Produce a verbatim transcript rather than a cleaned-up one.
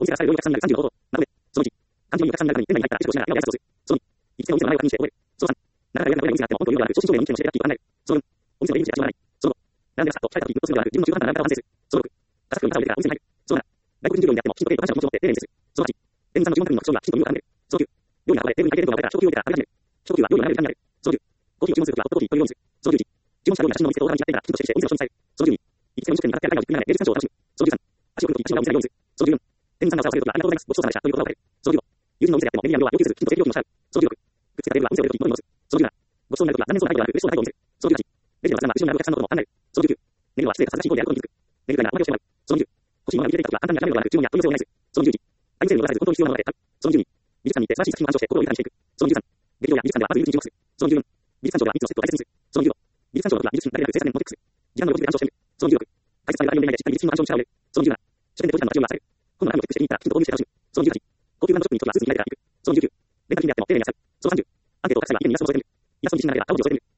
お店がされるようにお客さんになるさんじゅうの方法。なので、そのいち、肝心のお客さんになるために店内に入ったら自己しながらやを挨拶をする。そのに、行きつけのお店の名前を確認して覚える。そのさん、なかなか予約が取れないお店があっても本当に余裕がある。正真正銘の人気店の指定ラッキーを考える。そのよん、お店の出入り口や足を洗い。そのご、並んでらっしゃと控えた時グッとするのではなく、自分の中途半端な並び方を反省する。そのろく、ガサッとに傘を入れてからお店に入る。そのなな、外国人従業員であってもきちんと敬意と感謝の気持ちを持って丁寧に接する。そのはち、店員さんの注文確認の口調にはきちんと耳を傾ける。そのきゅう、料理が運ばれ、テーブルに会計弁当が置かれたら食器を入れてから食べ始める。食器は料理を並べる時間になる。そのじゅう、コーヒーを注文するときはホットコーヒーというようにする。そのじゅういち、注文した料理が写真のお店とオーダーに違っていたらきちんと指定してお店の承認される。そのじゅうに、行きつけの飲食店に向かってある外をじっくり眺め芸術鑑賞を楽しむ。そのじゅうさん、足を振るとき写真がお店のようにする。そのじゅうよん、店員さんがお茶をするときはありがとうございます。ごちそうさまでした。という言葉をかける。そのじゅうご、友人のお店であってもメニューや量は要求せずきちんと正規料金を支払う。そのじゅうろく、くっつけたテーブルはお店を出るときに物に戻す。そのじゅうなな、ごちそうになるときは何年そうな態度がなく嬉しそうな態度を見せる。そのじゅうはち、レジの中では後ろに並ぶお客さんのことも考える。そのじゅうきゅう、メニューは失礼か恥ずかしい行為であることに気づく。メニューがおまけをしてもらう。そのにじゅう、欲しいものが売り切れていたときは簡単に諦めるのではなく注文や問い合わせをお願いする。そのにじゅういち、タイムセールに戻さず本当に必要なものまで買う。そのにじゅうに、美術館に行って素晴らしい作品を鑑賞して心を豊かにしていく。そのにじゅうさん、劇場や美術館ではまず入り口に注目する。そのにじゅうよん、美術鑑賞では密のセットを大切にする。そのにじゅうご、美術鑑賞の時は美術品だけでなく制作面もチェックする。時間の動きで鑑賞してみる。そのにじゅうろく、解説された内容でしっかり美術品の鑑賞に力を入れる。そのにじゅうなな、書店で当時の価値を出せる。本の中身をチェックして気に入ったらきちんと購入して楽しむ。そのにじゅうはち、高級ブランドショップに一つはスーツに慣れてから行く。そのにじゅうきゅう、レンタル品であっても丁寧に野菜。そのさんじゅう、アンケートを書かせば意見にイラストを添えてみる。イラストに自信がなければ青文字を添えてみる。